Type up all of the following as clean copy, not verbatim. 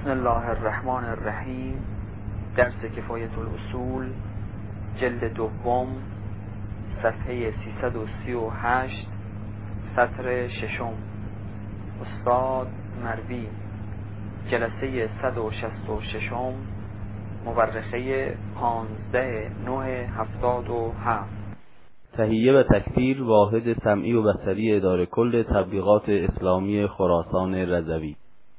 بسم الله الرحمن الرحیم. درس کفایت الاصول، جلد دوم، صفحه 338، سطر ششم. استاد مروی، جلسه 166، مورخه 15/9/77. تهیه و تکثیر واحد سمعی و بصری اداره کل تبلیغات اسلامی خراسان رضوی.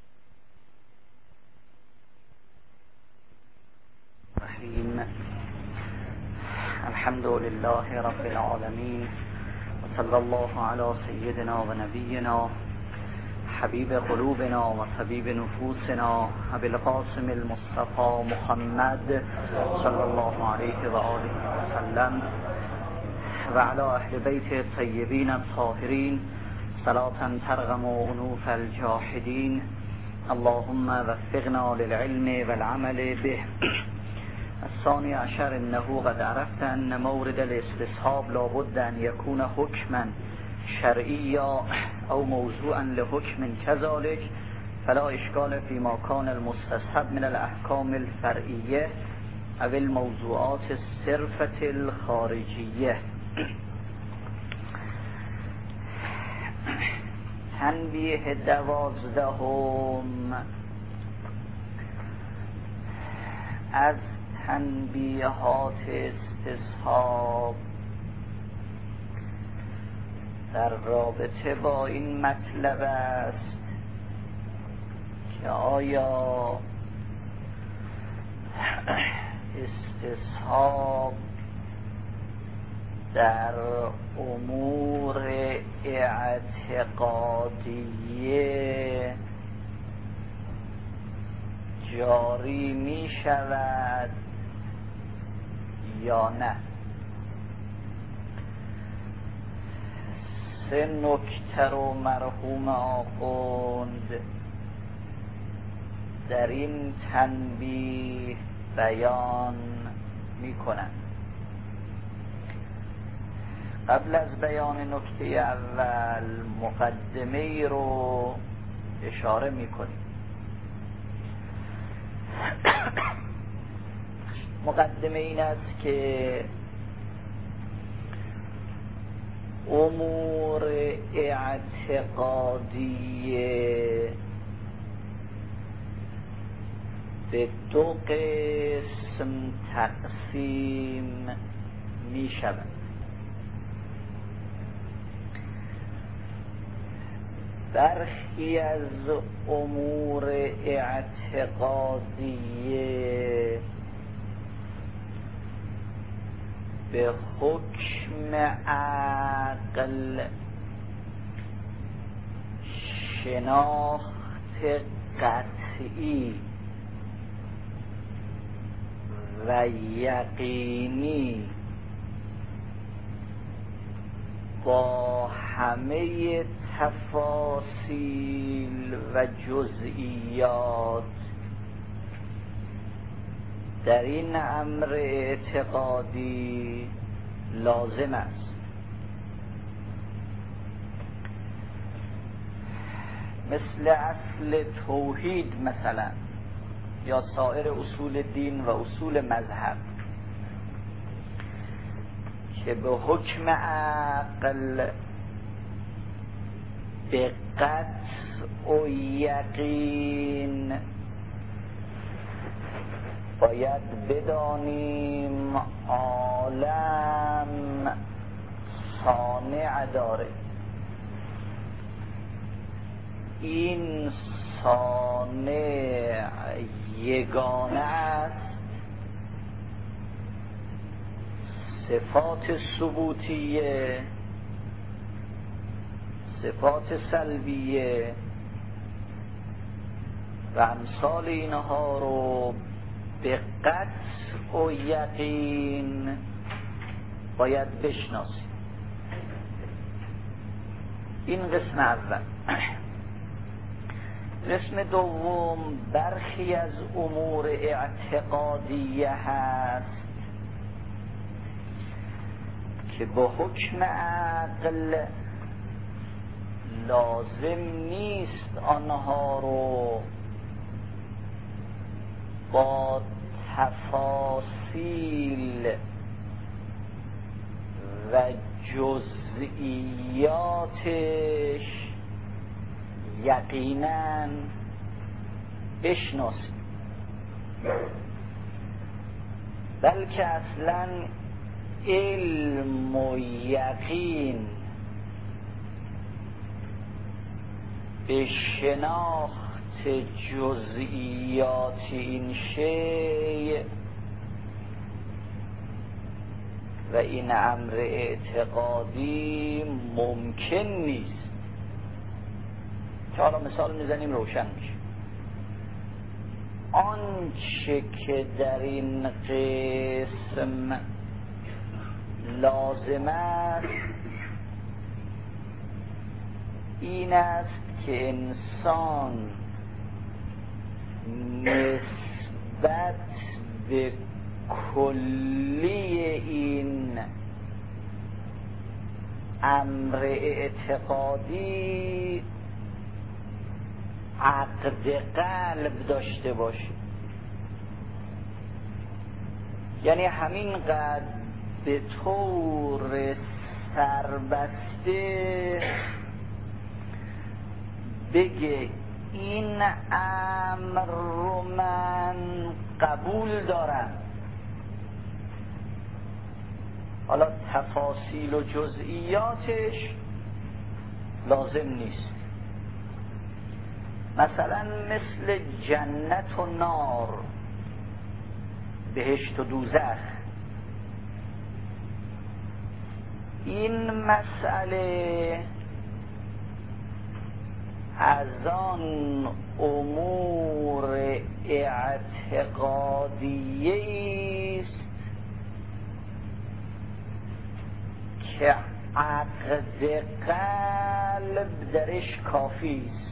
الحمد لله رب العالمین و صلی الله علی سیدنا و نبینا حبیب قلوبنا و طبیب نفوسنا ابی القاسم المصطفى محمد صلی الله علیه و آله و سلم و علی اهل بیت الطیبین الطاهرین صلاة ترغم انوف الجاحدین. اللهم وفقنا للعلم والعمل به. الثاني عشر انه قد عرفت ان مورد الاستصحاب لابد ان يكون حكما شرعيا او موضوعا لحكم كذلك، فلا اشكال فيما كان المستصحب من الاحكام الفرعيه او الموضوعات الصرفه الخارجيه. تنبیه 12 از تنبیهات استصحاب در رابطه با این مطلب است که آیا استصحاب در امور اعتقادیه جاری می شود یا نه. 3 نکته رو مرحوم آخوند در این تنبیه بیان می کنند. قبل از بیان نکته اول مقدمه ای رو اشاره می کنیم. مقدمه این است که امور اعتقادیه به 2 قسم تقسیم می شود. برخی از امور اعتقادیه به حکم عقل شناخت قطعی و یقینی با همه تفاصیل و جزئیات در این امر اعتقادی لازم است. مثل اصل توحید مثلا یا سایر اصول دین و اصول مذهب که به حکم عقل به قطع و یقین باید بدانیم عالم صانع داره. این صانع یگانه است. صفات ثبوتیه، صفات سلبیه و امثال اینها رو به قطع و یقین باید بشناسیم. این قسم اول. قسم دوم برخی از امور اعتقادیه هست که به حکم عقل لازم نیست آنها رو با تفاصیل و جزئیاتش یقیناً بشناسیم، بلکه اصلاً علم و یقین به شناخت جزئیات این شیء و این امر اعتقادی ممکن نیست. که حالا مثال میزنیم روشن میشه. آنچه که در این قسم لازم است این است که انسان نسبت به کلی این امر اعتقادی عقد قلب داشته باشه. یعنی همینقدر به طور سربسته بگه این امر رو من قبول دارم، حالا تفاصیل و جزئیاتش لازم نیست. مثلا مثل جنت و نار، بهشت و دوزخ، این مسئله از آن امور اعتقادیه است که عقد قلب درش کافی است.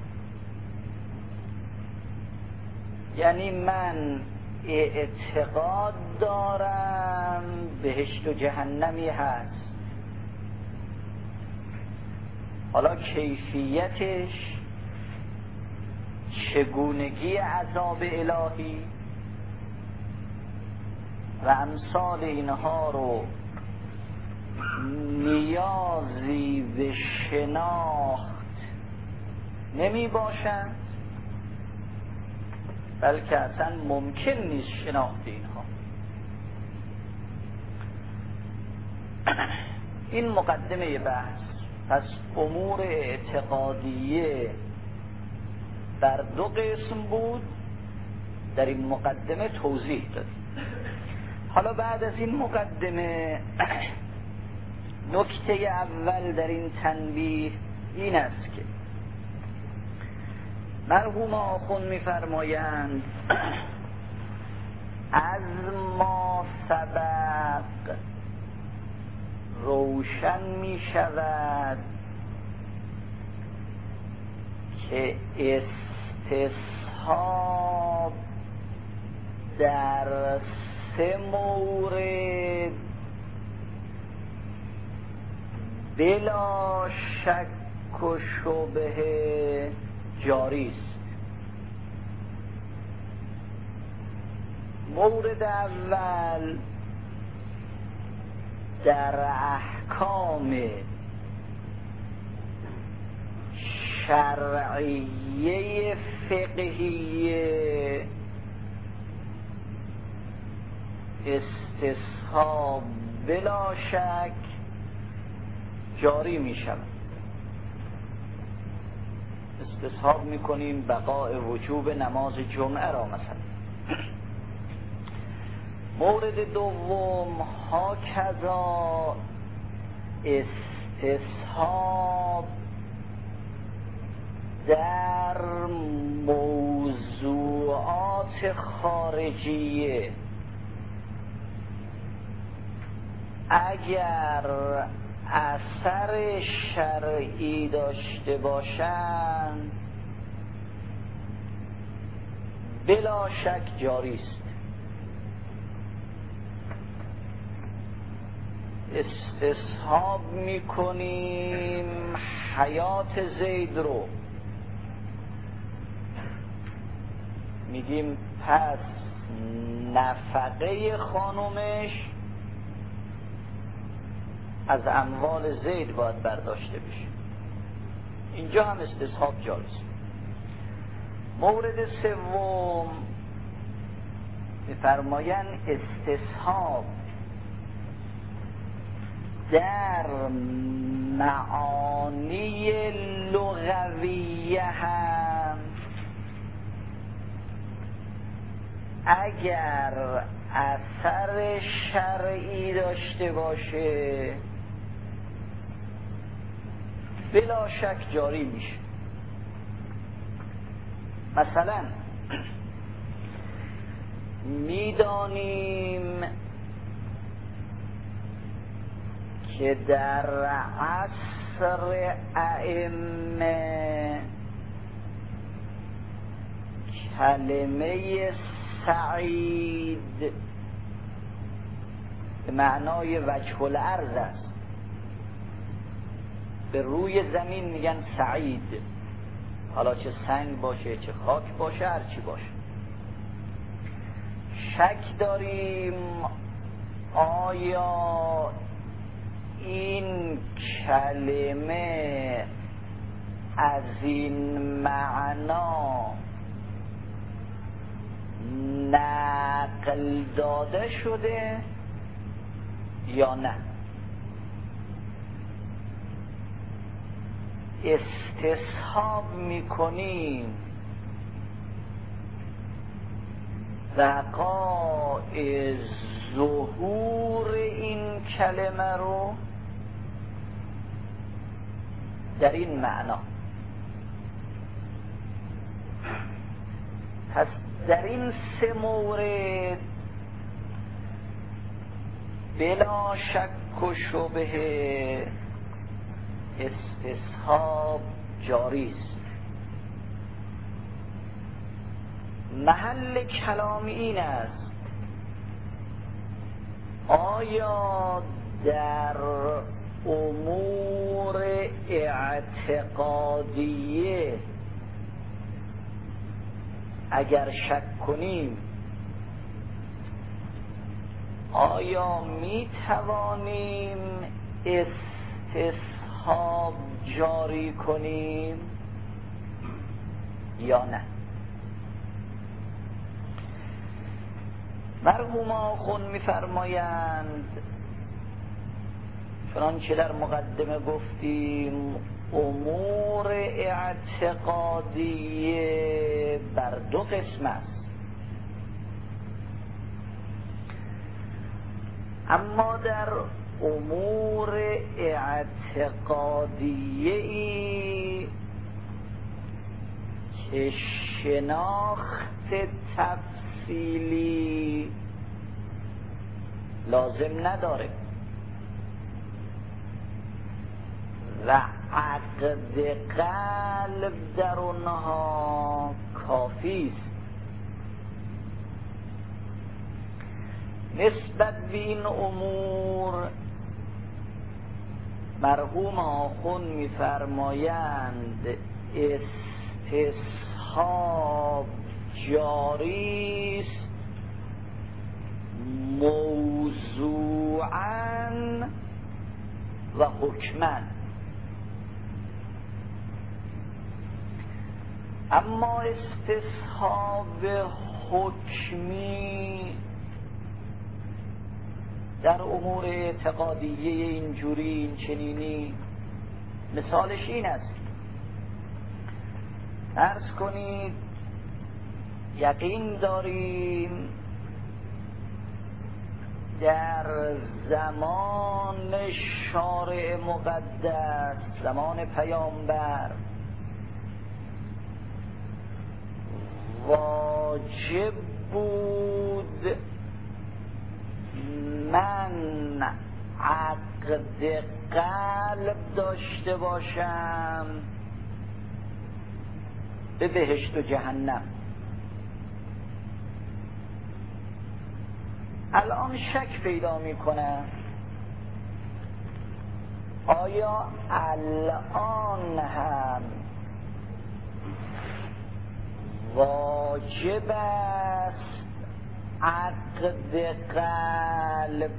یعنی من اعتقاد دارم بهشت و جهنمی هست، حالا کیفیتش، چگونگی عذاب الهی و امثال اینها رو نیازی به شناخت نمی باشند، بلکه اصلا ممکن نیست شناخت اینها. این مقدمه بحث. پس امور اعتقادیه در دو قسم بود، در این مقدمه توضیح دادیم. حالا بعد از این مقدمه نکته اول در این تنبیه این است که مرحوم آخوند می‌فرمایند از ما سبق روشن می شود که استصحاب در سه مورد بلا شک و شبهه جاری است. مورد اول در احکام شرعیه فقهیه استصحاب بلا شک جاری می شود. استصحاب می کنیم بقاء وجوب نماز جمعه را مثلا. مورد دوم هاکذا استصحاب در موضوعات خارجیه اگر اثر شرعی داشته باشند بلا شک جاری است. استصحاب میکنیم حیات زید رو، میگیم پس نفقه خانومش از اموال زید باید برداشته بشه. اینجا هم استصحاب جایز. مورد سوم می‌فرمایند استصحاب در معانی لغویه هم اگر اثر شرعی داشته باشه بلا شک جاری میشه. مثلا میدانیم که در عصر ائمه کلمه سعید به معنای وجه الارض است. به روی زمین میگن سعید، حالا چه سنگ باشه چه خاک باشه هر چی باشه. شک داریم آیا این کلمه از این معنا نقل داده شده یا نه. استصحاب میکنیم وقاع ظهور این کلمه رو در این معنا. پس در این سه مورد بلا شک و شبهه استصحاب جاری است. محل کلام این است آیا در امور اعتقادیه اگر شک کنیم آیا می توانیم استصحاب جاری کنیم یا نه. مرحوم آخوند می‌فرمایند چنانچه در مقدمه گفتیم امور اعتقادیه بر دو قسم است، اما در امور اعتقادیه ای که شناخت تفصیلی لازم نداره و عقد قلب در اونها کافی است. نسبت به این امور مرحوم آخوند می‌فرمایند استصحاب جاری است موضوعاً و حکماً، اما استصحاب حکمی در امور اعتقادیه اینجوری این چنینی مثالش این است. فرض کنید یقین داریم در زمان شارع مقدس، زمان پیامبر، واجب بود من عقد قلب داشته باشم به بهشت و جهنم. الان شک پیدا میکنم آیا الان هم واجب واجب است عقد قلب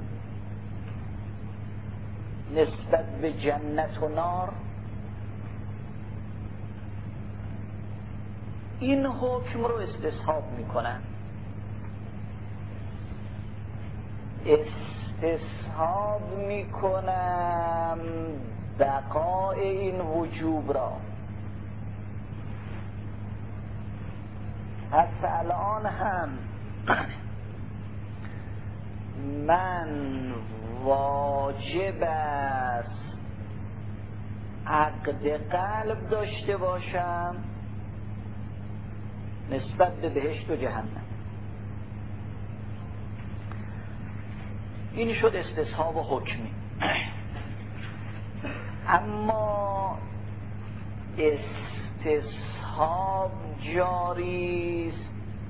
نسبت به جنت و نار؟ این حکم رو استصحاب میکنن. استصحاب میکنم بقای این وجوب را. پس الان هم من واجب است عقد قلب داشته باشم نسبت به بهشت و جهنم. این شد استصحاب و حکمی. اما استصحاب جاری است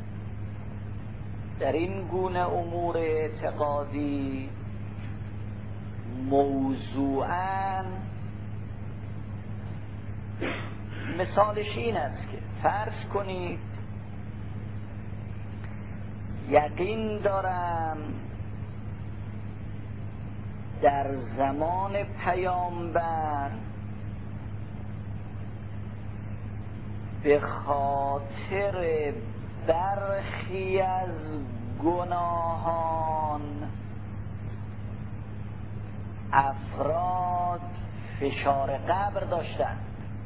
در این گونه امور اعتقادی موضوعاً. مثالش این است که فرض کنید یقین دارم در زمان پیامبر به خاطر برخی از گناهان افراد فشار قبر داشتند.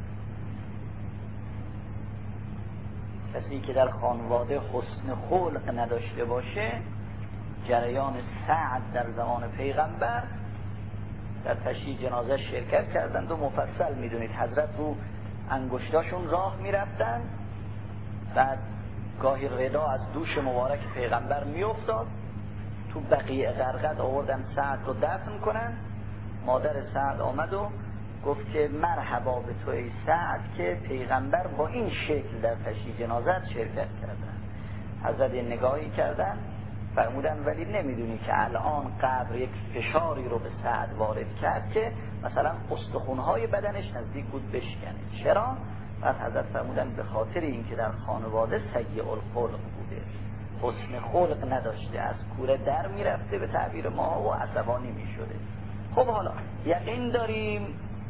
کسی که در خانواده حسن خلق نداشته باشه، جریان سعد در زمان پیغمبر در تشییع جنازه شرکت کردند و مفصل میدونید حضرت رو انگشتاشون راه میرفتن، بعد گاهی ردا از دوش مبارک پیغمبر میافتاد، تو بقیع غرقد آوردن سعد رو دفن کنن. مادر سعد آمد و گفت که مرحبا به تو ای سعد که پیغمبر با این شکل در تشییع جنازت شرکت کردن. حضرت نگاهی کردن فرمودن ولی نمیدونی که الان قبر یک فشاری رو به سعد وارد کرد که مثلا استخوان‌های بدنش نزدیک بود بشکنه. چرا؟ بعد حضرت فرمودن به خاطر اینکه در خانواده سیء الخلق بوده، حسن خلق نداشته، از کوره در میرفته به تعبیر ما و عصبانی میشده. خب حالا یقین داریم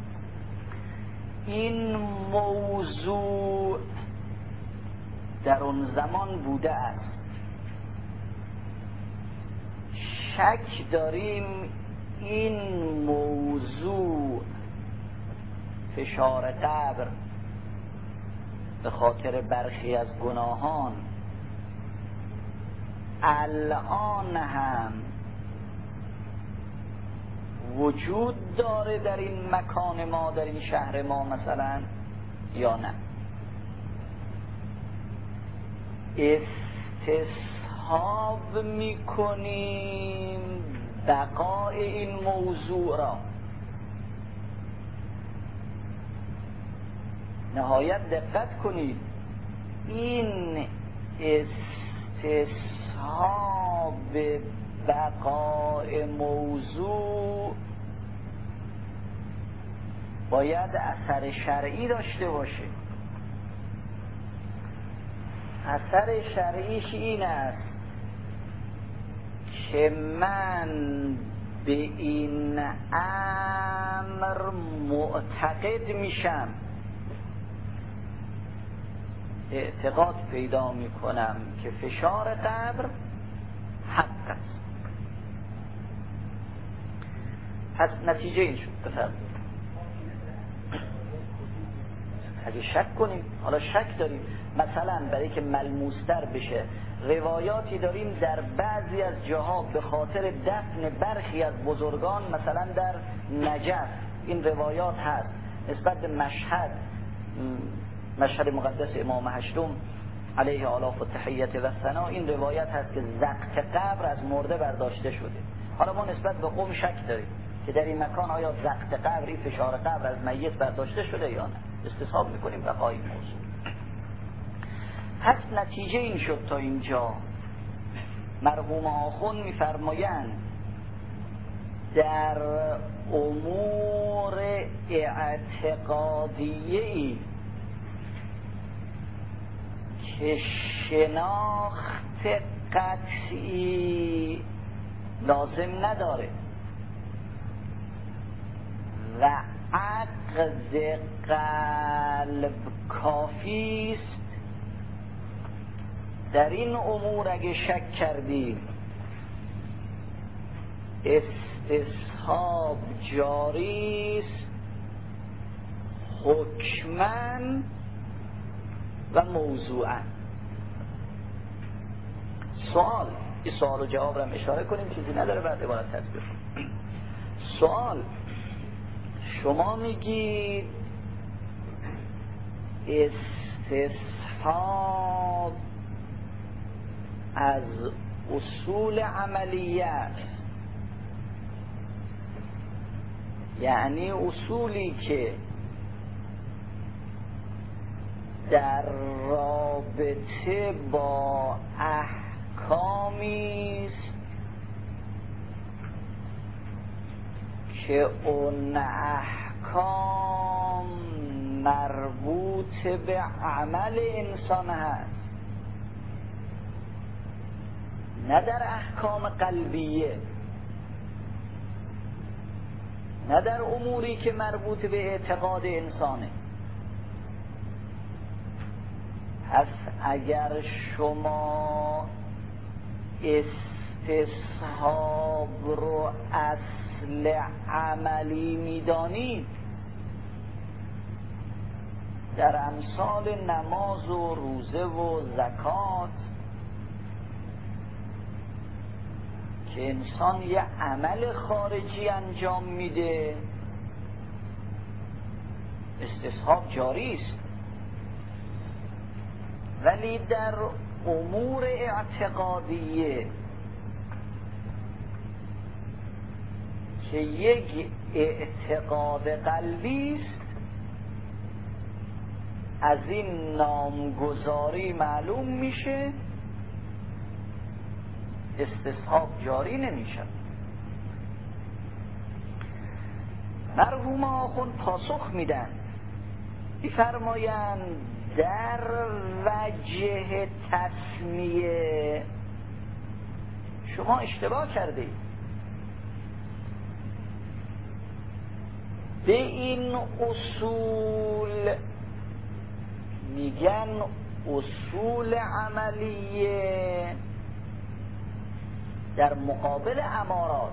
این موضوع در اون زمان بوده است. شک داریم این موضوع فشار قبر به خاطر برخی از گناهان الان هم وجود داره در این مکان ما، در این شهر ما مثلا، یا نه؟ استصحاب میکنیم بقای این موضوع را. نهایت دقت کنید، این استصحاب بقای موضوع باید اثر شرعی داشته باشه. اثر شرعیش این است که من به این امر معتقد میشم، اعتقاد پیدا میکنم که فشار قبر حق است. پس نتیجه این شد. بفرمایید. اگه شک کنیم، حالا شک داریم مثلا برای که ملموستر بشه، روایاتی داریم در بعضی از جاها به خاطر دفن برخی از بزرگان، مثلا در نجف این روایات هست نسبت به مشهد مقدس امام هشتم علیه آلاف و تحیت و ثنا، این روایت هست که زقت قبر از مرده برداشته شده. حالا ما نسبت به قوم شک داریم که در این مکان آیا زقت قبری، فشار قبر از میت برداشته شده یا نه. استصحاب میکنیم بقای موضوع. پس نتیجه این شد تا اینجا مرحوم آخوند میفرمایند در امور اعتقادیه‌ای که شناخت قطعی لازم نداره و عقد قلب کافی است. در این امور اگه شک کردیم استصحاب جاری است حکماً و موضوعاً. سوال، این سوال و جواب رو هم اشاره کنیم، چیزی نداره بعد عبارت تصویر. سوال، شما میگید استصحاب از اصول عملیات، یعنی اصولی که در رابطه با احکامی است که اون احکام مربوط به عمل انسان هست، نه در احکام قلبیه، نه در اموری که مربوط به اعتقاد انسانه. پس اگر شما استصحاب رو اصل عملی میدانید، در امثال نماز و روزه و زکات که انسان یه عمل خارجی انجام میده، استصحاب جاری است. ولی در امور اعتقادیه که یک اعتقاد قلبی است، از این نامگذاری معلوم میشه استصحاب جاری نمیشه. مرحوم آخوند پاسخ میدن، میفرمایند در وجه تسمیه شما اشتباه کرده اید. به این اصول میگن اصول عملیه در مقابل امارات.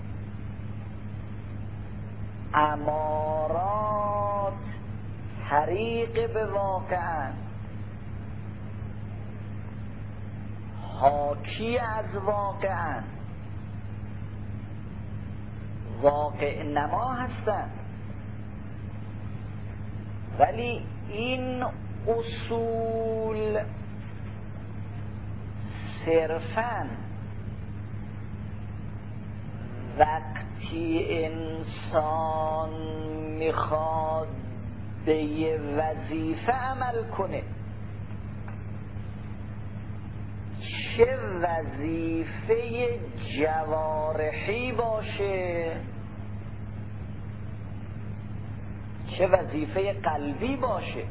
امارات طریق به واقعا، حاکی از واقعا، واقع نما هستند. ولی این اصول صرفاً وقتی انسان میخواد به یه وظیفه عمل کنه، چه وظیفه جوارحی باشه چه وظیفه قلبی باشه،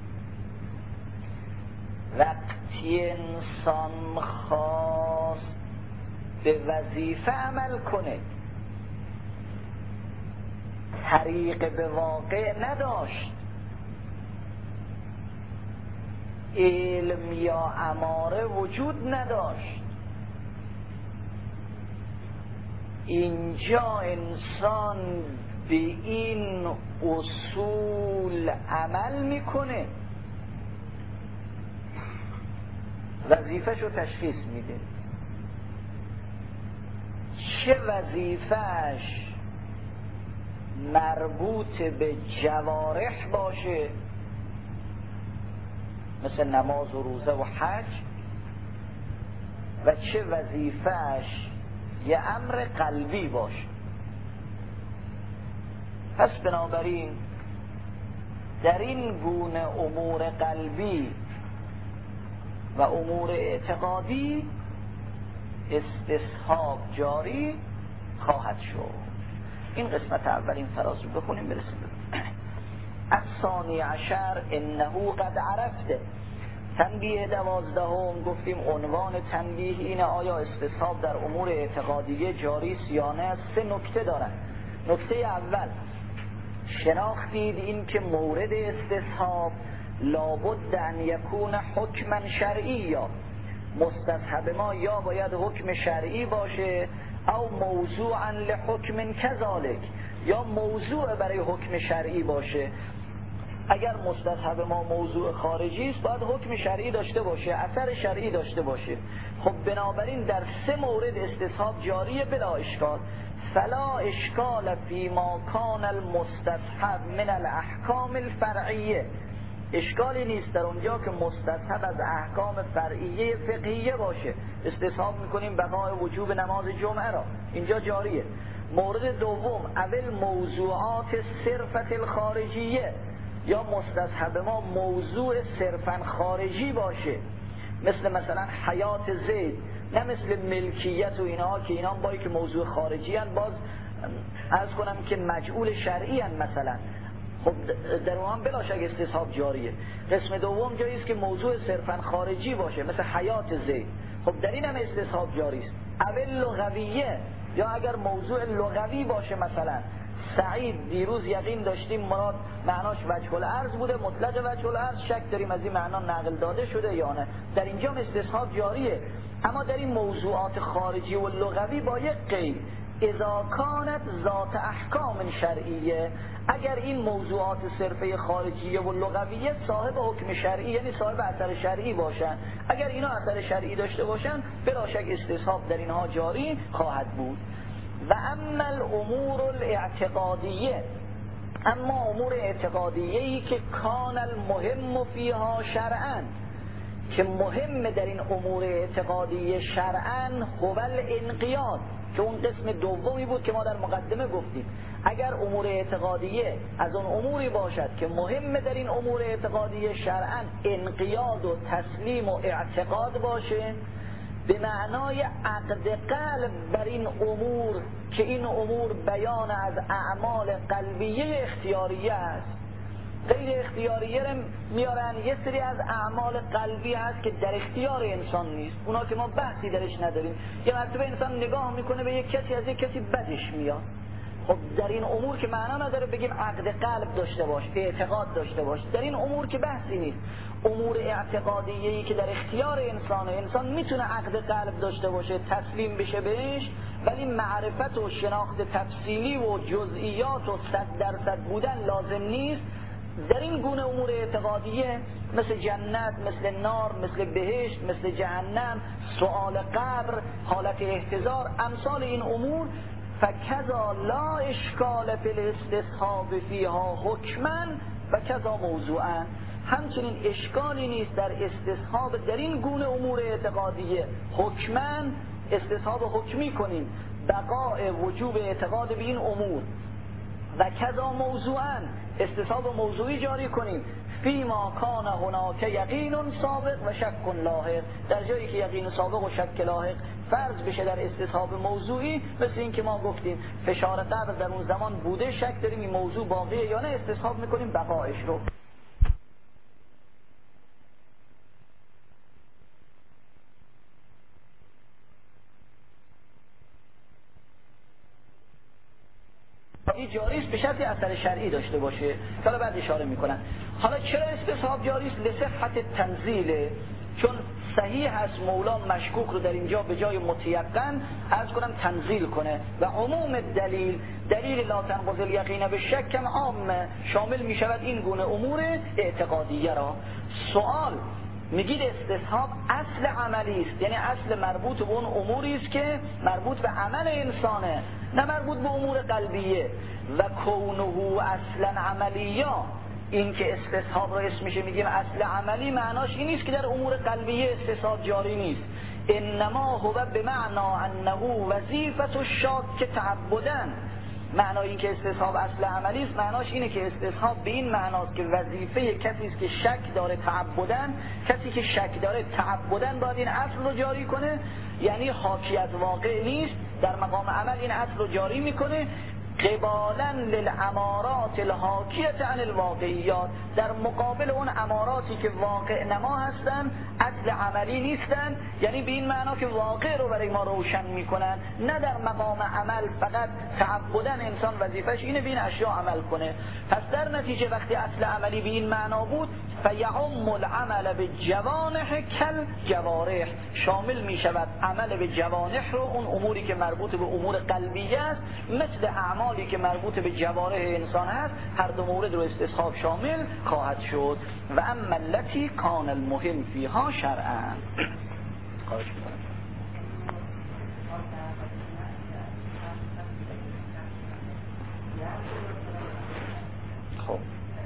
وقتی انسان خواست به وظیفه عمل کنه، طریق به واقع نداشت، علم یا اماره وجود نداشت، اینجا انسان به این اصول عمل میکنه، وظیفه‌ش رو تشخیص میده. چه وظیفه‌اش مربوط به جوارح باشه مثل نماز و روزه و حج، و چه وظیفه‌اش یه امر قلبی باشه. پس بنابراین در این گونه امور قلبی و امور اعتقادی استصحاب جاری خواهد شد. این قسمت اول این فراز رو بخونیم برسیم. الثانی عشر انه قد عرفته تنبیه 12 گفتیم عنوان تنبیه اینه آیا استصحاب در امور اعتقادیه جاری است یا نه. 3 نکته دارن. نکته اول شناختید این که مورد استصحاب لابد ان یکون حکما شرعی، یا مستصحب ما یا باید حکم شرعی باشه او موضوعا لحکم کذالک، یا موضوع برای حکم شرعی باشه. اگر مستصحب ما موضوع خارجی است باید حکم شرعی داشته باشه، اثر شرعی داشته باشه. خب بنابراین در 3 مورد استصحاب جاریه بلا اشکال. فلا اشکال فی ما کان المستصحب من الاحکام الفرعیه، اشکالی نیست در اونجا که مستصحب از احکام فرعیه فقهیه باشه. استصحاب میکنیم بقای وجوب نماز جمعه را، اینجا جاریه. مورد دوم اول موضوعات صرفت الخارجیه، یا مستصحب ما موضوع صرفا خارجی باشه، مثلا حیات زید، نه مثل ملکیت و اینها که اینا بایی که موضوع خارجی هن، باز عرض کنم که مجعول شرعی هن مثلا. خب در اون بلا شک استصحاب جاریه. قسم دوم جایی است که موضوع صرفا خارجی باشه مثل حیات زید، خب در این هم استصحاب جاری است. اول لغویه، یا اگر موضوع لغوی باشه مثلا سعید دیروز یقین داشتیم مراد معناش وجه العرض بوده، مطلق وجه العرض شک داریم از این معنا نقل داده شده یا نه، در اینجا استصحاب جاریه. اما در این موضوعات خارجی و لغوی با یک قید، اذا کانت ذات احکام شرعیه، اگر این موضوعات صرفه خارجیه و لغویه صاحب حکم شرعی یعنی صاحب اثر شرعی باشن، اگر اینا اثر شرعی داشته باشن بلا شک استصحاب در اینها جاری خواهد بود. و اما الامور الاعتقادیه، اما امور اعتقادیه‌ای که کان المهم فیها شرعا، که مهم در این امور اعتقادیه شرعا هو الانقیاد، که اون قسم دومی بود که ما در مقدمه گفتیم. اگر امور اعتقادیه از اون اموری باشد که مهم در این امور اعتقادیه شرعا انقیاد و تسلیم و اعتقاد باشه، به معنای عقد قلب بر این امور، که این امور بیان از اعمال قلبیه اختیاریه است. غیر اختیاریه رو میارن، یه سری از اعمال قلبی هست که در اختیار انسان نیست، اونا که ما بحثی درش نداریم. یه مرتبه انسان نگاه میکنه به یک کسی، از یک کسی بدش میاد، خب در این امور که معنا نداره بگیم عقد قلب داشته باش، اعتقاد داشته باش، در این امور که بحثی نیست. امور اعتقادیه‌ای که در اختیار انسان میتونه عقد قلب داشته باشه، تسلیم بشه بهش، ولی معرفت و شناخت تفصیلی و جزئیات و 100% بودن لازم نیست. در این گونه امور اعتقادیه مثل جنت، مثل نار، مثل بهشت، مثل جهنم، سؤال قبر، حالت احتضار، امثال این امور، فکذا لا اشکال فی الاستصحاب فیها حکما و کذا موضوعا، همچنین اشکالی نیست در استصحاب در این گونه امور اعتقادیه حکما، استصحاب حکمی کنیم بقاء وجوب اعتقاد به این امور، و کذا موضوعا استصحاب موضوعی جاری کنیم فیما کان هناک یقین سابق و شک لاحق، در جایی که یقین سابق و شک لاحق فرض بشه در استصحاب موضوعی، مثل این که ما گفتیم فشار قبر در اون زمان بوده، شک داریم این موضوع باقیه یا نه، استصحاب میکنیم بقایش رو. این جاری است به شرط اثر شرعی داشته باشه، حالا بعد اشاره میکنن. حالا چرا استصحاب جاری است؟ لصحت تنزیله، چون صحیح هست مولا مشکوک رو در اینجا به جای متیقن عرض کنم تنزیل کنه، و عموم دلیل لا تنقض الیقین به شک هم عام شامل می شود این گونه امور اعتقادیه را. سوال میگید استصحاب اصل عملی است، یعنی اصل مربوط به اون اموری است که مربوط به عمل انسانه، نه مربوط به امور قلبیه. و کونه اصلا عملیا، این که استصحاب را اسمش میگیم اصل عملی، معناش این نیست که در امور قلبیه استصحاب جاری نیست، انما هو بمعنی انه وظیفه الشاک تعبدن. معنای این که استصحاب اصل عملی است معناش اینه که استصحاب به این معناست که وظیفه کسی است که شک داره تعبدن، کسی که شک داره تعبدن باید این اصل رو جاری کنه، یعنی حاکی از واقع نیست، در مقام عمل این اصل رو جاری میکنه. قبالا للامارات الحاکیه عن الواقعیات، در مقابل اون اماراتی که واقع نما هستن، اصل عملی نیستن، یعنی به این معنا که واقع رو برای ما روشن میکنن، نه در مقام عمل فقط تعبداً انسان وظیفش اینه به این اشیاء عمل کنه. پس در نتیجه وقتی اصل عملی به این معنا بود، فیعم العمل بالجوانح کالجوارح، شامل می شود عمل به جوانح رو، اون اموری که مربوط به امور قلبیه است، مثل اعمالی که مربوط به جوارح انسان است، هر دو مورد رو استصحاب شامل خواهد شد. و اما التي کان المهم فیها شرعا. خب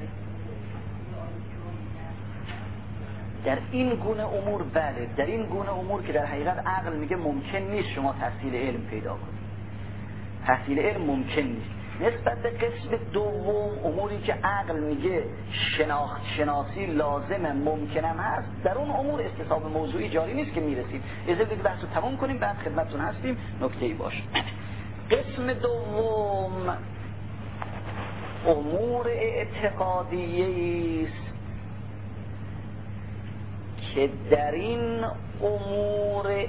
در این گونه امور، بله در این گونه امور که در حقیقت عقل میگه ممکن نیست شما تحصیل علم پیدا کنید، تحصیل علم ممکن نیست. نسبت به قسم دوم، اموری که عقل میگه شناسی لازمه ممکنم هست، در اون امور استصحاب موضوعی جاری نیست که میرسیم. اجازه بدید بحث رو تمام کنیم بعد خدمتتون هستیم. نکته‌ای باشه. قسم دوم امور اعتقادیه است که در این امور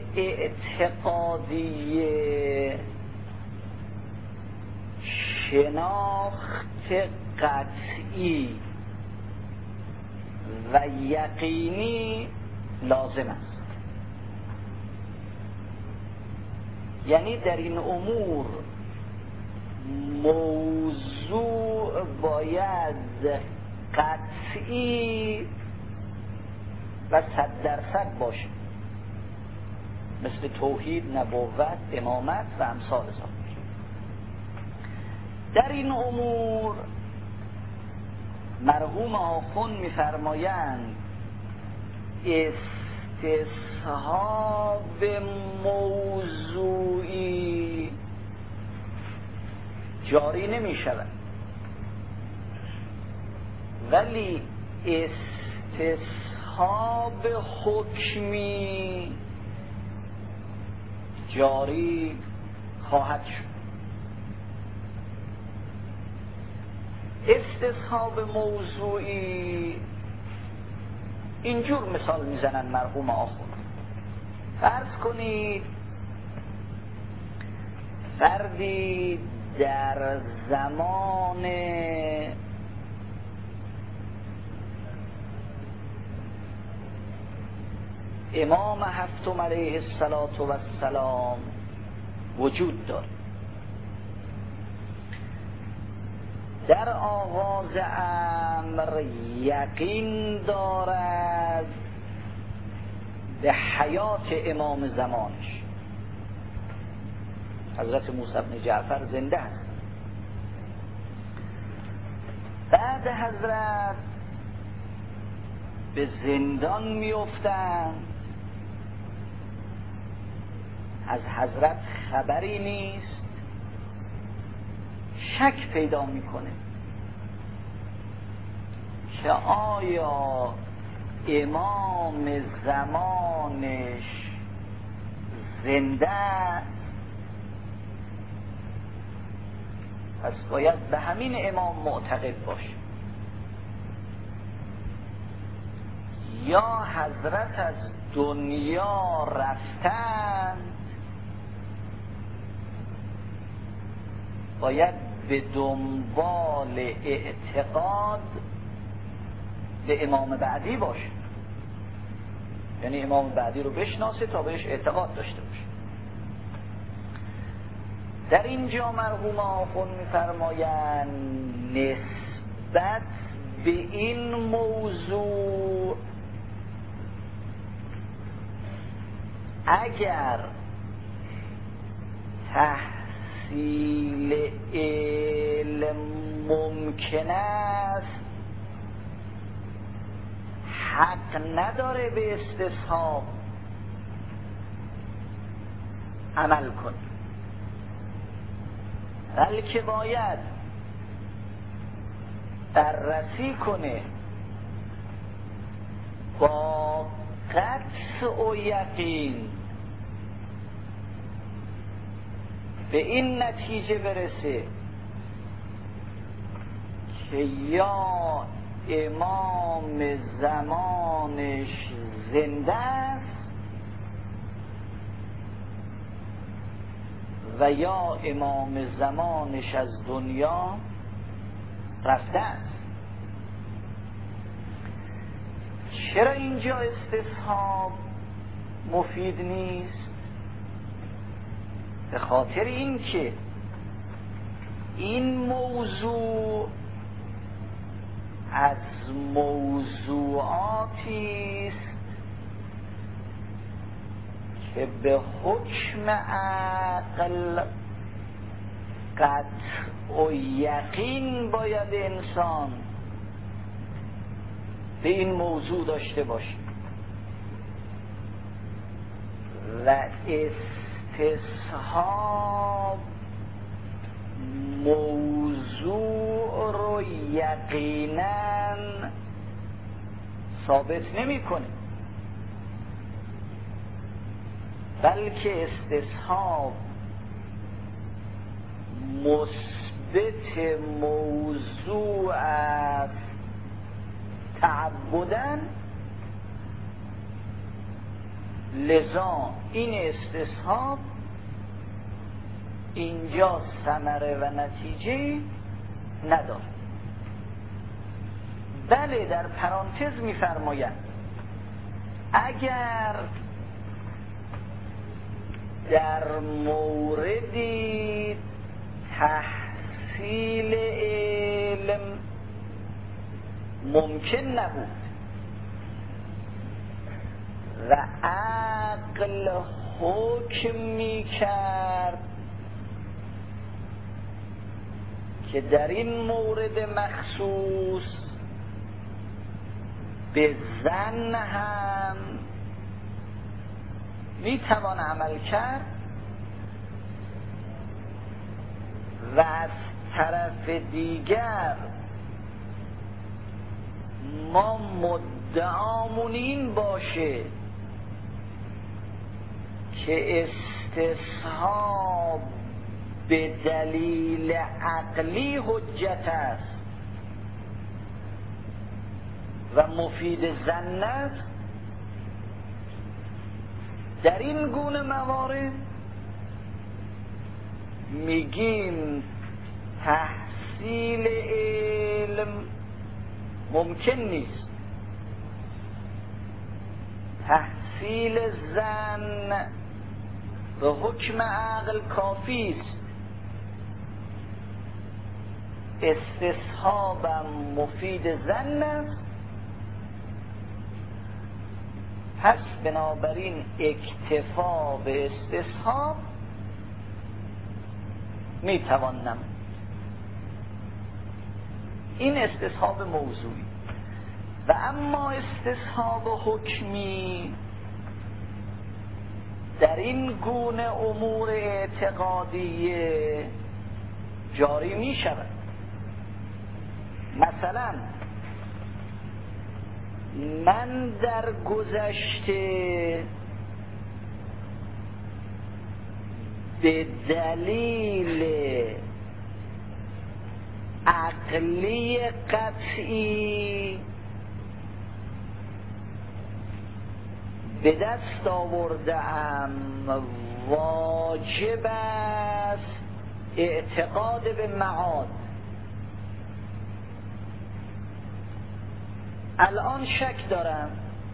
اعتقادیه شناخت قطعی و یقینی لازم است. یعنی در این امور موضوع باید قطعی و 100% باشه، مثل توحید، نبوت، امامت و امثال ذالک. در این امور مرحوم آخوند می‌فرمایند استصحاب موضوعی جاری نمی شود، ولی استصحاب حکمی جاری خواهد شد. استصحاب موضوعی اینجور مثال میزنن مرحوم آخوند. فرض کنید فردی در زمان امام هفتم علیه السلام وجود دارد، در آغاز امر یقین دارد به حیات امام زمانش، حضرت موسی بن جعفر زنده است. بعد حضرت به زندان میافتند، از حضرت خبری نیست، شک پیدا میکنه که آیا امام زمانش زنده است، پس باید به همین امام معتقد باشه، یا حضرت از دنیا رفتند، باید به دنبال اعتقاد به امام بعدی باشه، یعنی امام بعدی رو بشناسه تا بهش اعتقاد داشته باشه. در اینجا مرحوم آخوند می‌فرمایند نسبت به این موضوع اگر تحصیل علم ممکن است، حق نداره به استصحاب عمل کنه، بلکه باید بررسی کنه، با قطع و یقین به این نتیجه برسه که یا امام زمانش زنده است و یا امام زمانش از دنیا رفته است. چرا اینجا استصحاب مفید نیست؟ به خاطر این که این موضوع از موضوعاتی است که به حکم عقل قطع و یقین باید انسان به این موضوع داشته باشه و استصحاب موضوع رو یقینا ثابت نمی‌کنه، بلکه استصحاب مثبت موضوع است تعبداً. لذا این استصحاب اینجا ثمره و نتیجه نداره. بله، در پرانتز می‌فرمایند اگر در موردی تحصیل علم ممکن نبود و عقل حکم می‌کرد که در این مورد مخصوص به ظن هم میتوان عمل کرد و از طرف دیگر ما مدعامون این باشه که استصحاب به دلیل عقلی حجت است و مفید ظن است، در این گونه موارد میگیم تحصیل علم ممکن نیست، تحصیل ظن به حکم عقل کافی است، استصحابم مفید ظن است. پس بنابراین اکتفا به استصحاب میتوان نمود. این استصحاب موضوعی. و اما استصحاب حکمی در این گونه امور اعتقادیه جاری می شود. مثلا من در گذشته به دلیل عقلی قطعی به دست آورده‌ام واجب است اعتقاد به معاد. الان شک دارم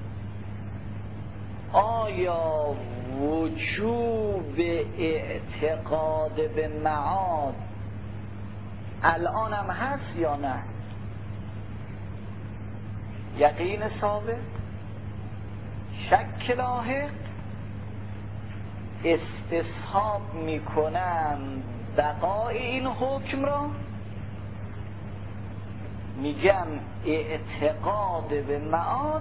آیا وجوب اعتقاد به معاد الانم هست یا نه؟ یقین ثابت، شک لاحق، استصحاب میکنم بقای این حکم را، میگم اعتقاد به معاد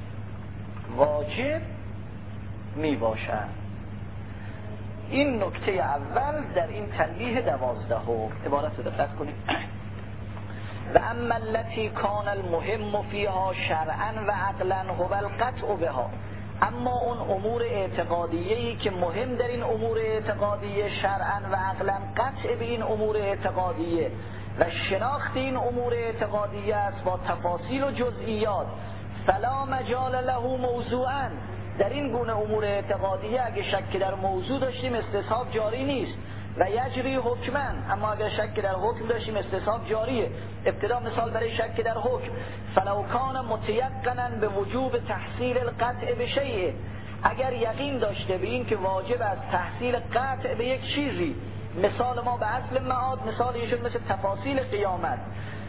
واجب میباشد. این نکته اول در این تنبیه 12. عبارت رو دقت کنید. و اما التي کان المهم فيها شرعا و عقلا هو القطع بها. اما اون امور اعتقادیه‌ای که مهم در این امور اعتقادیه شرعا و عقلا قطع به این امور اعتقادیه و شناخت این امور اعتقادیه است با تفاصیل و جزئیات. فلا مجال له موضوعا، در این گونه امور اعتقادیه اگه شک در موضوع داشتیم استصحاب جاری نیست. و یجری حکما، اما اگر شک در حکم داشتیم استصحاب جاریه. ابتدا مثال برای شک در حکم، فلو کان متیقنا به وجوب تحصیل القطع بشیء، اگر یقین داشته به این که واجب است تحصیل قطع به یک چیزی، مثال ما به اصل معاد مثال ایشون مثل تفاصیل قیامت،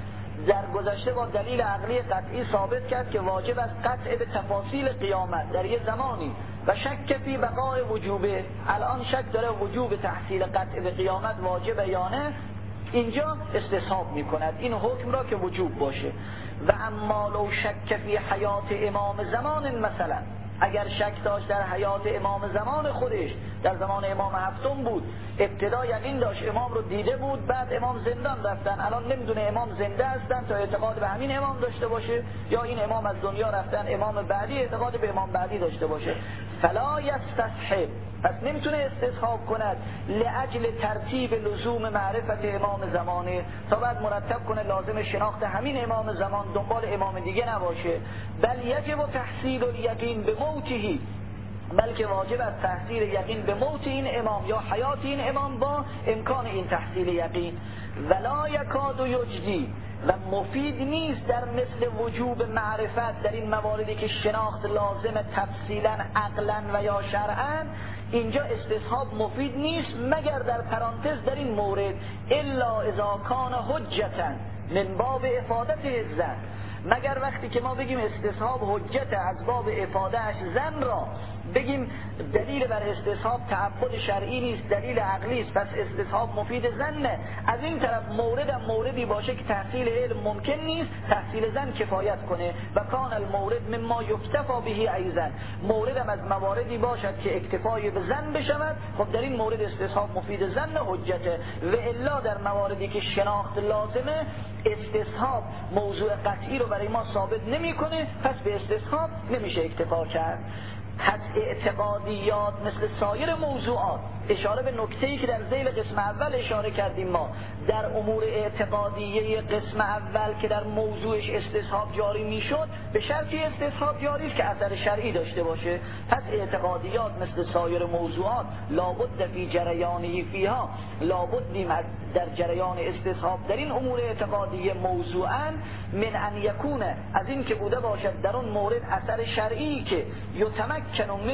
در گذشته با دلیل عقلی قطعی ثابت کرد که واجب است قطع به تفاصیل قیامت در یه زمانی، و شک فی بقای وجوبه، الان شک داره وجوب تحصیل قطع به قیامت واجب یا نه، اینجا استصحاب میکند این حکم را که وجوب باشه. و اما لو شک فی حیات امام زمان، مثلا اگر شک داشت در حیات امام زمان خودش، در زمان امام هفتم بود، ابتدا یقین داشت امام رو دیده بود، بعد امام زندان رفتن، الان نمیدونه امام زنده هستن تا اعتقاد به همین امام داشته باشه، یا این امام از دنیا رفتن امام بعدی اعتقاد به امام بعدی داشته باشه، فلا یستصحب، پس نمیتونه استصحاب کند لاجل ترتیب لزوم معرفت امام زمانه، تا بعد مرتب کنه لازم شناخت همین امام زمان دنبال امام دیگه نباشه. بل یجب تحصیل الیقین به موته، بلکه واجب است تحصیل یقین به موت این امام یا حیات این امام با امکان این تحصیل یقین. ولا یکاد یجدی، و مفید نیست در مثل وجوب معرفت در این مواردی که شناخت لازم تفصیلا عقلا و یا شرعا، اینجا استصحاب مفید نیست مگر در پرانتز در این مورد الا اذا کان حجتا من باب افادت الزن، مگر وقتی که ما بگیم استصحاب حجت از باب افادهش زن را بگیم دلیل بر استصحاب تعبد شرعی نیست، دلیل عقلی است، پس استصحاب مفید زنه. از این طرف موردی باشه که تحصیل علم ممکن نیست، تحصیل زن کفایت کنه. و کان المورد مما یکتفا به ایضا، موردم از مواردی باشد که اکتفای به زن بشود، خب در این مورد استصحاب مفید زن حجته. و الا در مواردی که شناخت لازمه استصحاب موضوع قطعی رو برای ما ثابت نمیکنه، پس به استصحاب نمیشه اکتفا کرد. پس اعتقادیات مثل سایر موضوعات، اشاره به نکته‌ای که در ذیل قسم اول اشاره کردیم ما، در امور اعتقادیه قسم اول که در موضوعش استصحاب جاری میشد، به شرطی استصحاب جاری است که اثر شرعی داشته باشه. پس اعتقادیات مثل سایر موضوعات لابد فی جریانی فیها، لابد در جریان استصحاب در این امور اعتقادیه موضوعا من ان یکونه، از این که بوده باشد در اون مورد اثر شرعی که یتمکن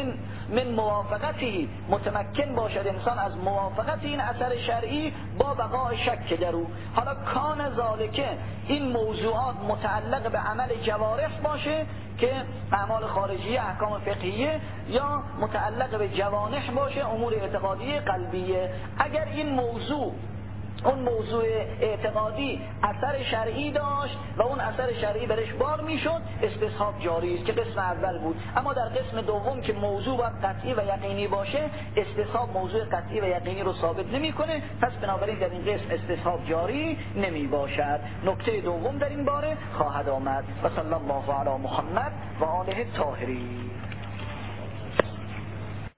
من موافقتی، متمکن باشد انسان از موافقت این اثر شرعی با بقای شک در او. حالا کان ذالکه، این موضوعات متعلق به عمل جوارح باشه که اعمال خارجیه احکام فقهیه، یا متعلق به جوانح باشه امور اعتقادی قلبیه. اگر این موضوع اون موضوع اعتقادی اثر شرعی داشت و اون اثر شرعی برش بار میشد، استصحاب جاری است که قسم اول بود. اما در قسم دوم که موضوع باید قطعی و یقینی باشه، استصحاب موضوع قطعی و یقینی رو ثابت نمیکنه، پس بنابراین در این قسم استصحاب جاری نمی باشد. نکته دوم در این باره خواهد آمد. و صلی الله علی محمد و آله الطاهرین.